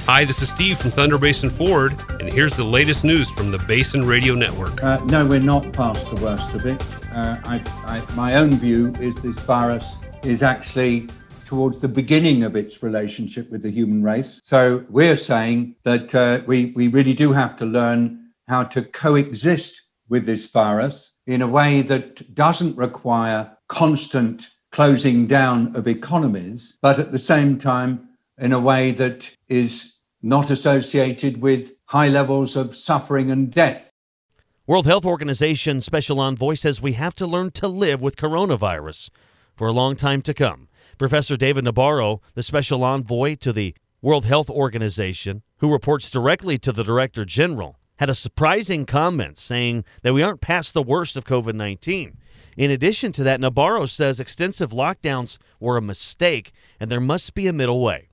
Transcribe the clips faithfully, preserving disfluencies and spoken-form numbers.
Hi, this is Steve from Thunder Basin Ford, and here's the latest news from the Basin Radio Network. Uh, no, we're not past the worst of it. Uh, I, I, my own view is this virus is actually towards the beginning of its relationship with the human race. So we're saying that uh, we, we really do have to learn how to coexist with this virus in a way that doesn't require constant closing down of economies, but at the same time, in a way that is not associated with high levels of suffering and death. World Health Organization Special Envoy says we have to learn to live with coronavirus for a long time to come. Professor David Nabarro, the Special Envoy to the World Health Organization, who reports directly to the Director General, had a surprising comment saying that we aren't past the worst of covid nineteen. In addition to that, Nabarro says extensive lockdowns were a mistake and there must be a middle way.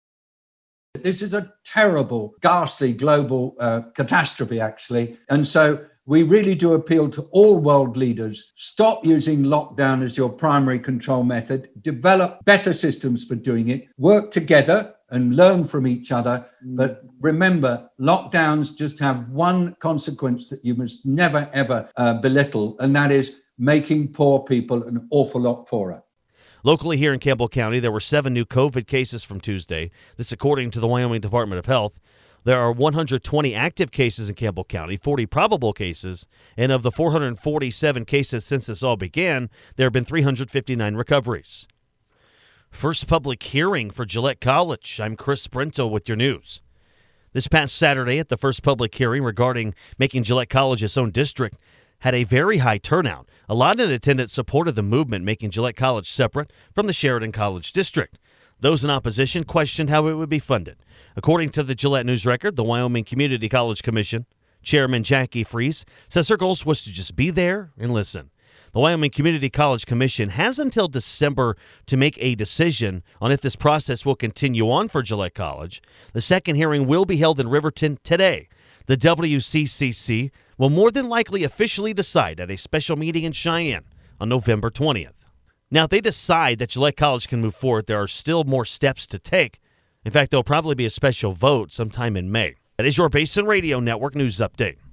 This is a terrible, ghastly global uh, catastrophe, actually. And so we really do appeal to all world leaders. Stop using lockdown as your primary control method. Develop better systems for doing it. Work together and learn from each other. But remember, lockdowns just have one consequence that you must never, ever uh, belittle, and that is making poor people an awful lot poorer. Locally here in Campbell County, there were seven new COVID cases from Tuesday. This according to the Wyoming Department of Health. There are one hundred twenty active cases in Campbell County, forty probable cases, and of the four hundred forty-seven cases since this all began, there have been three hundred fifty-nine recoveries. First public hearing for Gillette College. I'm Chris Brento with your news. This past Saturday at the first public hearing regarding making Gillette College its own district, had a very high turnout. A lot in attendance supported the movement making Gillette College separate from the Sheridan College District. Those in opposition questioned how it would be funded. According to the Gillette News Record, the Wyoming Community College Commission Chairman Jackie Freese says her goal was to just be there and listen. The Wyoming Community College Commission has until December to make a decision on if this process will continue on for Gillette College. The second hearing will be held in Riverton today. The W C C C will more than likely officially decide at a special meeting in Cheyenne on November twentieth. Now, if they decide that Gillette College can move forward, there are still more steps to take. In fact, there'll probably be a special vote sometime in May. That is your Basin Radio Network News Update.